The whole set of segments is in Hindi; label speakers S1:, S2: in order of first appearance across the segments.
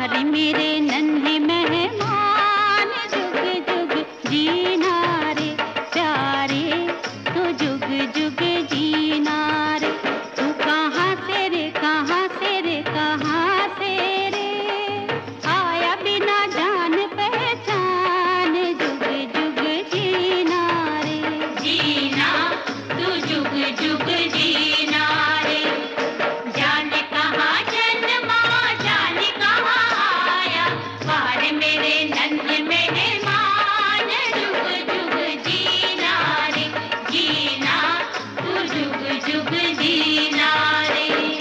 S1: बाहर मेरे नन्हे मेहमान, जुग जुग जीना रे प्यारे, तो जुग जुग जीना रे। तू कहाँ से रे, कहाँ से रे, कहाँ से रे, आया बिना जान पहचान, जुग जुग जीना रे। जीना तू जुग जुग जीना रे। जाने कहाँ जन्मा, जाने कहाँ आया, बाहर मेरे नन्हे मेहमान, जुग जुग जीना रे। जीना तू जुग जुग जीना रे।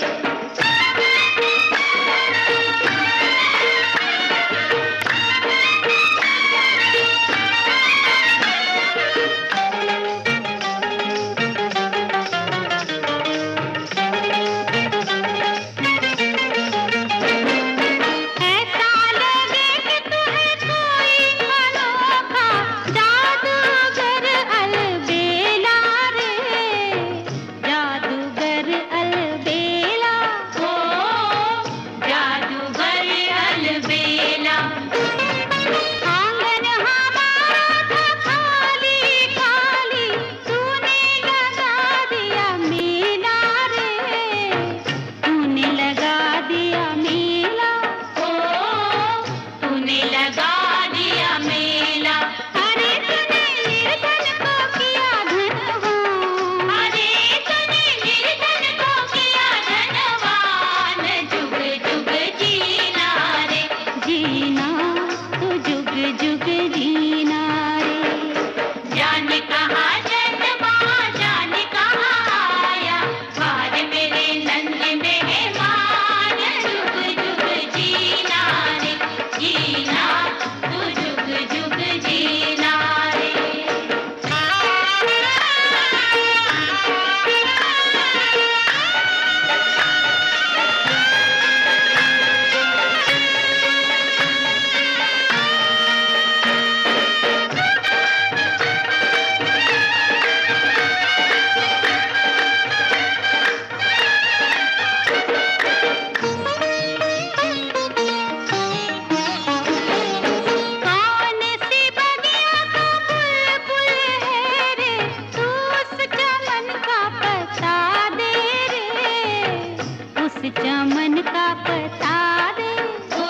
S1: चमन का पता दे, ओ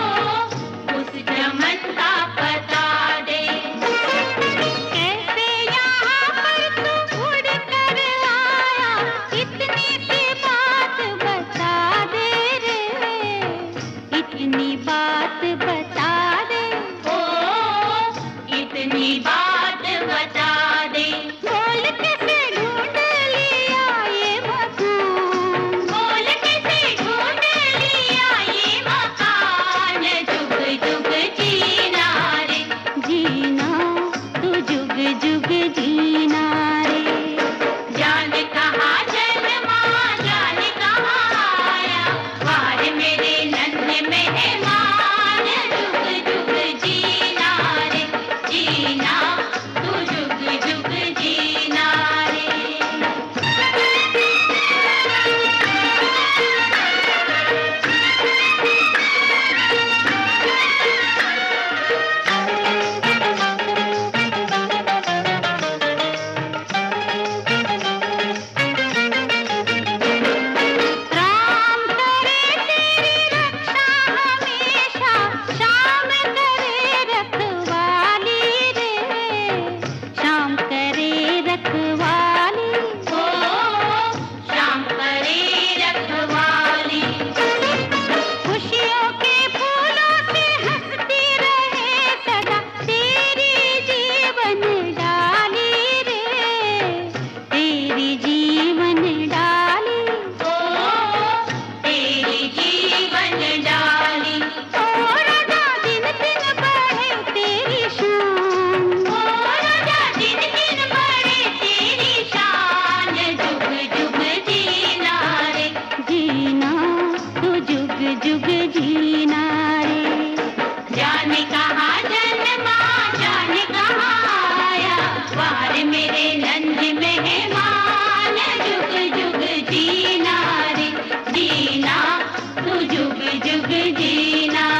S1: उस चमन का पता दे। कैसे यहाँ पर तू उड़ कर आया, इतनी सी बात बता दे रे, इतनी बात बता दे, ओ इतनी बात बता दे। बोल कैसे ढूंढ लिया ये मकान, बोल कैसे ढूंढ लिया ये मकान, जुग जुग जीना रे। जीना तू जुग जुग जीना रे। जाने कहाँ जन्मा, जाने कहाँ आया, बाहर मेरे नन्हे मेहमान, जुग जुग जीना रे। जीना तू जुग जुग जीना रे। राम करे तेरी रक्षा हमेशा, श्याम करे रखवाली रे, श्याम करे रखवाली, ओ श्याम करे रखवाली। खुशियों के फूलों से हंसती रहे सदा, तेरी जीवन डाली रे, तेरी जीवन डाली, ओ तेरी जीवन डाली। ओ राजा दिन दिन बढ़े तेरी शान, ओ राजा दिन दिन बढ़े तेरी शान, जुग जुग जीना रे। जीना तू जुग जुग जीना रे। जाने कहाँ जन्मा, जाने कहाँ आया, बाहर मेरे नन्हे मेहमान, जुग जुग जीना रे। जीना तू जुग जुग जीना